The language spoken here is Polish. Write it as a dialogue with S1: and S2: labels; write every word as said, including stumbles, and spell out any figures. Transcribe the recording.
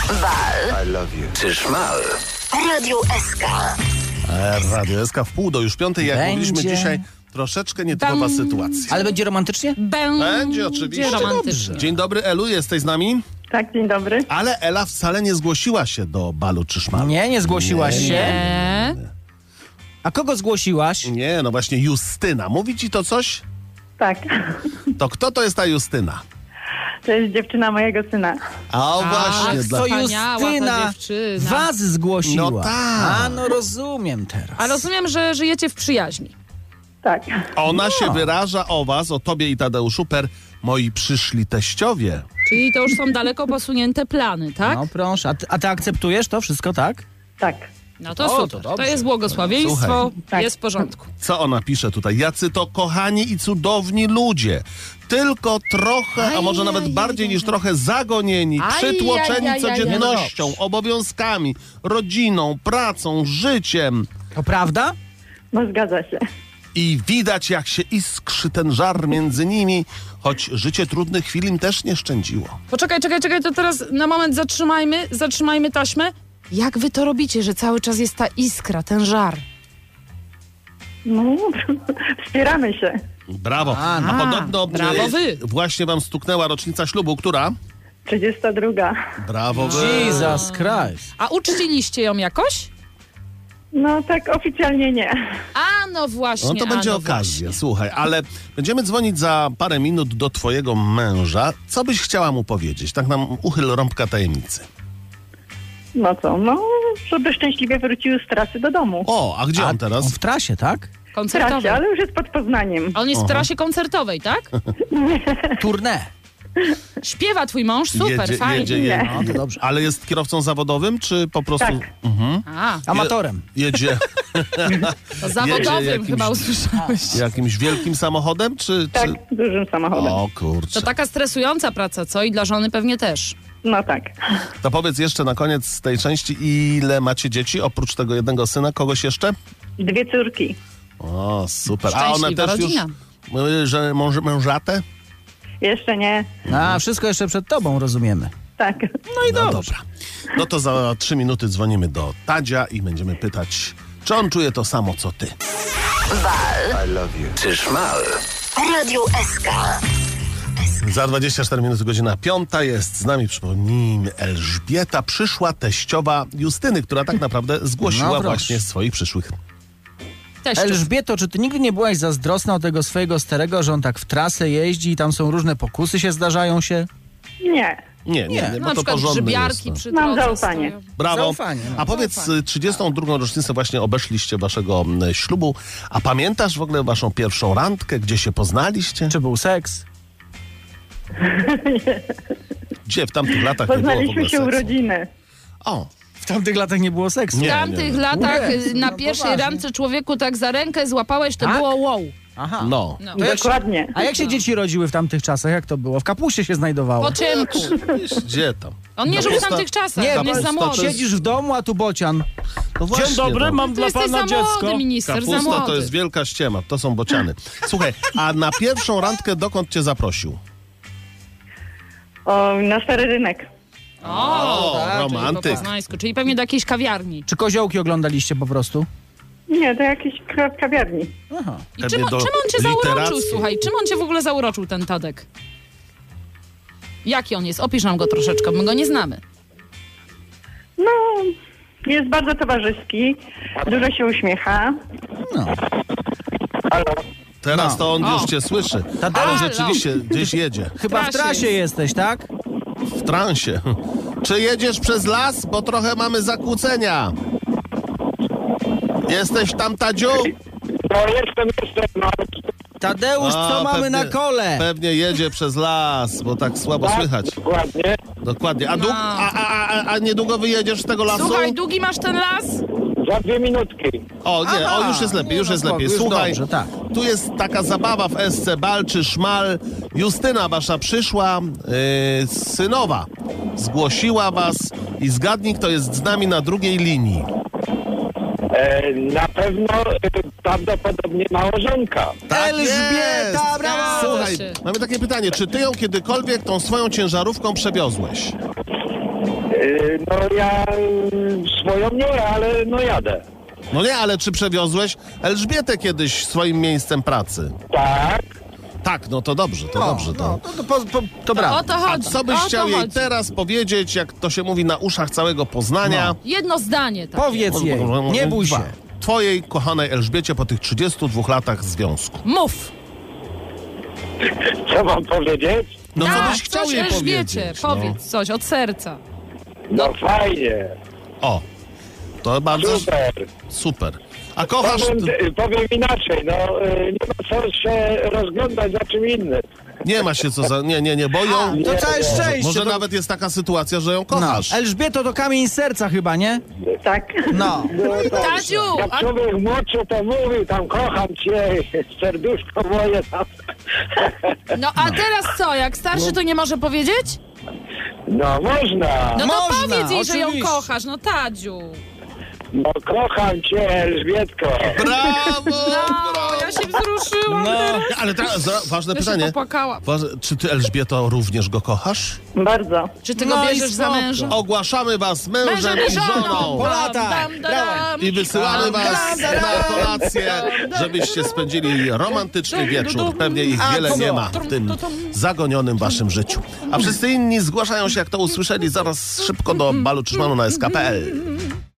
S1: Wal.
S2: I love you.
S1: Czy szmal? Radio S K.
S3: E, Radio S K w pół do już piątej, jak
S4: Będzie.
S3: mówiliśmy dzisiaj, troszeczkę nietypowa
S5: Bam.
S3: sytuacja.
S4: Ale będzie romantycznie?
S3: Będzie oczywiście.
S5: romantycznie.
S3: Dzień dobry, Elu, jesteś z nami?
S6: Tak, dzień dobry.
S3: Ale Ela wcale nie zgłosiła się do balu czy szmalu.
S4: Nie, nie zgłosiłaś się.
S5: Nie.
S4: A kogo zgłosiłaś?
S3: Nie, no właśnie Justyna. Mówi ci to coś?
S6: Tak.
S3: To kto to jest ta Justyna?
S6: To jest dziewczyna mojego syna.
S3: A o właśnie,
S4: To
S3: dla...
S5: Wspaniała ta
S4: Justyna
S5: dziewczyna.
S4: was zgłosiła.
S3: No tak.
S4: A, no rozumiem teraz.
S5: A rozumiem, że żyjecie w przyjaźni.
S6: Tak.
S3: Ona
S4: No.
S3: się wyraża o was, o tobie i Tadeuszu, per moi przyszli teściowie.
S5: Czyli to już są daleko posunięte plany, tak?
S4: No proszę, a ty, a ty akceptujesz to wszystko, tak?
S6: Tak.
S5: No to
S4: O, to
S5: super. To,
S4: dobrze.
S5: jest błogosławieństwo,
S6: Tak.
S5: jest w porządku.
S3: Co ona pisze tutaj? Jacy to kochani i cudowni ludzie. Tylko trochę, a może nawet bardziej niż trochę zagonieni,
S5: Aj,
S3: przytłoczeni
S5: aj, aj, aj, aj.
S3: codziennością, obowiązkami, rodziną, pracą, życiem.
S4: To prawda?
S6: No zgadza się.
S3: I widać, jak się iskrzy ten żar między nimi, choć życie trudnych chwil im też nie szczędziło.
S5: Poczekaj, czekaj, czekaj, to teraz na moment zatrzymajmy, zatrzymajmy taśmę. Jak wy to robicie, że cały czas jest ta iskra, ten żar?
S6: No, wspieramy się.
S3: Brawo.
S4: A,
S3: A,
S4: no.
S3: podobno
S5: brawo
S3: e,
S5: wy.
S3: właśnie wam stuknęła rocznica ślubu, która?
S6: trzydziesta druga.
S3: Brawo wy.
S4: Jesus Christ.
S5: A uczciliście ją jakoś?
S6: No tak oficjalnie nie.
S5: A no właśnie,
S3: No to
S5: a
S3: będzie
S5: no
S3: okazja,
S5: właśnie.
S3: słuchaj, ale będziemy dzwonić za parę minut do twojego męża. Co byś chciała mu powiedzieć? Tak nam uchyl rąbka tajemnicy.
S6: No co, no, żeby szczęśliwie wrócił z trasy do domu.
S3: O, a gdzie
S4: A
S3: on teraz?
S4: On w trasie, tak?
S6: W trasie,
S5: Koncertowej.
S6: ale już jest pod Poznaniem.
S5: A on jest w trasie koncertowej, tak?
S4: Tournée.
S5: Śpiewa twój mąż? Super,
S3: jedzie,
S5: fajnie.
S3: jedzie, jedzie.
S4: No to dobrze.
S3: Ale jest kierowcą zawodowym, czy po prostu...
S6: Tak.
S3: Mhm.
S5: A,
S4: Amatorem.
S3: Jedzie
S5: to zawodowym
S3: jakimś-
S5: chyba usłyszałeś.
S3: jakimś wielkim samochodem, czy...
S6: Tak,
S3: czy...
S6: dużym samochodem.
S3: O kurczę.
S5: To taka stresująca praca, co? I dla żony pewnie też.
S6: No tak.
S3: To powiedz jeszcze na koniec tej części, ile macie dzieci? Oprócz tego jednego syna, kogoś jeszcze?
S6: Dwie córki.
S3: O, super. A one
S5: Szczęśliwa
S3: też
S5: rodzina.
S3: już... y, że mąż, mężate?
S6: Jeszcze nie.
S4: A, wszystko jeszcze przed tobą, rozumiemy.
S6: Tak.
S4: No i
S3: No
S4: dobrze.
S3: dobra. No to za trzy minuty dzwonimy do Tadzia i będziemy pytać, czy on czuje to samo, co ty.
S1: Wal.
S2: I love you.
S1: Czy szmal?
S5: Radio S K.
S3: Za dwadzieścia cztery minuty, godzina piąta, jest z nami, przypomnijmy, Elżbieta, przyszła teściowa Justyny, która tak naprawdę zgłosiła
S4: No proszę.
S3: właśnie swoich przyszłych.
S5: Teściów.
S4: Elżbieto, czy ty nigdy nie byłaś zazdrosna o tego swojego starego, że on tak w trasę jeździ i tam są różne pokusy się zdarzają się?
S6: Nie.
S3: Nie, nie, nie,
S4: Nie,
S3: bo
S5: Na
S3: to
S5: przykład
S3: porządny
S5: grzybiarki
S3: jest. No.
S5: przy
S6: Mam
S5: drodze
S6: zaufanie.
S5: stoją.
S3: Brawo.
S4: Zaufanie, no.
S3: A powiedz,
S5: Zaufanie.
S3: trzydziestą drugą rocznicę właśnie obeszliście waszego m, ślubu, a pamiętasz w ogóle waszą pierwszą randkę, gdzie się poznaliście?
S4: Czy był seks?
S3: Gdzie w tamtych latach nie było w
S6: Poznaliśmy
S3: ogóle
S6: się
S3: seksu?
S6: urodziny.
S3: O,
S4: W tamtych latach nie było seksu.
S5: W
S3: Nie,
S5: tamtych
S3: nie.
S5: latach
S4: Jezu,
S5: na
S4: no
S5: pierwszej
S4: poważnie.
S5: randce człowieku tak za rękę złapałeś, to
S4: Tak?
S5: było wow.
S4: Aha.
S3: no.
S5: No.
S4: To jak się,
S6: Dokładnie.
S4: a jak się dzieci rodziły w tamtych czasach? Jak to było? W kapuście się znajdowało.
S5: Po czymku.
S3: Gdzie tam?
S5: On nie żył w
S3: Kapusta-
S5: tamtych czasach,
S4: Nie,
S5: on jest za
S3: kapusta to
S5: młody.
S3: jest-
S4: Siedzisz w domu, a tu bocian.
S3: No właśnie,
S4: Dzień dobry,
S3: no.
S4: mam
S5: Ty
S4: dla
S5: jesteś
S4: pana
S5: za
S4: dziecko.
S5: młody, minister, za
S3: Kapusta
S5: młody.
S3: to jest wielka ściema, to są bociany. Słuchaj, a na pierwszą randkę dokąd cię zaprosił?
S6: O, na Stary Rynek.
S5: O,
S3: O,
S5: tak, czyli
S3: romantyk.
S5: po poznańsku, czyli pewnie do jakiejś kawiarni.
S4: Czy koziołki oglądaliście po prostu?
S6: Nie, to jakiejś ka- kawiarni.
S4: Aha.
S5: I
S3: Pewnie
S5: czym,
S3: do
S5: czym on cię zauroczył,
S3: literackiej.
S5: słuchaj? Czym on cię w ogóle zauroczył, ten Tadek? Jaki on jest? Opisz nam go troszeczkę, my go nie znamy.
S6: No, jest bardzo towarzyski. Dużo się uśmiecha.
S4: No.
S3: Teraz
S4: No.
S3: to on
S5: O.
S3: już cię słyszy.
S4: Tadeusz,
S3: Ale
S5: halo.
S3: rzeczywiście gdzieś jedzie.
S4: Chyba w
S5: trasie
S4: trasie
S5: jest.
S4: jesteś, tak?
S3: W transie. Czy jedziesz przez las? Bo trochę mamy zakłócenia. Jesteś tam, Tadziu?
S7: No jestem, jestem, no.
S4: Tadeusz,
S3: A,
S4: co mamy
S3: pewnie-
S4: na kole?
S3: Pewnie jedzie przez las, bo tak słabo słychać.
S7: Dokładnie.
S3: Dokładnie. A, dług,
S5: No.
S3: a, a, a, a niedługo wyjedziesz z tego lasu?
S5: Słuchaj, długi masz ten las?
S7: Za dwie minutki.
S3: O, nie,
S4: Aha.
S3: o, już jest lepiej,
S4: Nie,
S3: już
S4: no
S3: jest
S4: spoko,
S3: lepiej.
S4: już
S3: Słuchaj,
S4: dobrze, tak.
S3: tu jest taka zabawa w S C Bal czy Szmal. Justyna wasza przyszła, yy, synowa, zgłosiła was i zgadnij, kto jest z nami na drugiej linii.
S7: E, na pewno e, prawdopodobnie małżonka.
S3: Tak
S4: Elżbieta,
S3: jest.
S4: brawo!
S3: Słuchaj,
S5: się.
S3: mamy takie pytanie, czy ty ją kiedykolwiek tą swoją ciężarówką przewiozłeś?
S7: E, no ja y, swoją nie, ale no jadę.
S3: No nie, ale czy przewiozłeś Elżbietę kiedyś swoim miejscem pracy?
S7: Tak.
S3: Tak, no to dobrze, to
S4: No,
S3: dobrze. To.
S4: no, to, to, po, po, to
S5: To
S4: brawo.
S5: o to
S3: A
S5: chodzi.
S3: co byś
S5: o to
S3: chciał jej
S5: chodzi.
S3: teraz powiedzieć, jak to się mówi na uszach całego Poznania?
S5: Jedno zdanie. Tak.
S4: Powiedz jej, nie bój się.
S3: Twojej kochanej Elżbiecie po tych trzydziestu dwóch latach związku.
S5: Mów.
S7: Co mam powiedzieć?
S3: No co
S5: Tak,
S3: byś chciał
S5: coś
S3: jej
S5: Elżbiecie,
S3: powiedzieć? No.
S5: powiedz coś od serca.
S7: No fajnie.
S3: O, to bardzo
S7: Super.
S3: super. A kochasz...
S7: Powiem, y, powiem inaczej, no y, nie ma co się rozglądać za czym innym.
S3: Nie ma się co za... Nie, nie, nie, bo ją...
S4: To całe szczęście.
S3: Może
S4: to...
S3: nawet jest taka sytuacja, że ją
S4: No.
S3: kochasz.
S4: Elżbieto, to kamień serca chyba, nie?
S6: Tak.
S4: No.
S5: Tadziu,
S7: Jak
S5: a,
S7: człowiek młodszy to mówił tam kocham cię, serduszko moje tam.
S5: no a teraz co, jak starszy to nie może powiedzieć?
S7: No można.
S5: No to
S4: Można,
S5: powiedz jej, że ją
S4: oczywiście.
S5: kochasz, no Tadziu.
S7: No kocham cię, Elżbietko.
S3: Brawo!
S5: No, ja się wzruszyłam
S4: No.
S5: teraz.
S3: Ale teraz za- ważne
S5: Ja się
S3: pytanie.
S5: popłakałam.
S3: Waż- Czy ty, Elżbieto, również go kochasz?
S6: Bardzo.
S5: Czy ty go
S4: No i
S5: bierzesz za
S4: spoko.
S5: męża?
S3: Ogłaszamy was mężem,
S5: Mężem
S3: i żoną.
S4: Po latach.
S5: Dam, dam, dam.
S3: I wysyłamy was na kolację, żebyście spędzili romantyczny wieczór. Pewnie ich
S4: A,
S3: wiele
S4: co
S3: nie
S4: było?
S3: ma w tym zagonionym waszym życiu. A wszyscy inni zgłaszają się, jak to usłyszeli, zaraz szybko do balu czy szmanu na S K kropka P L.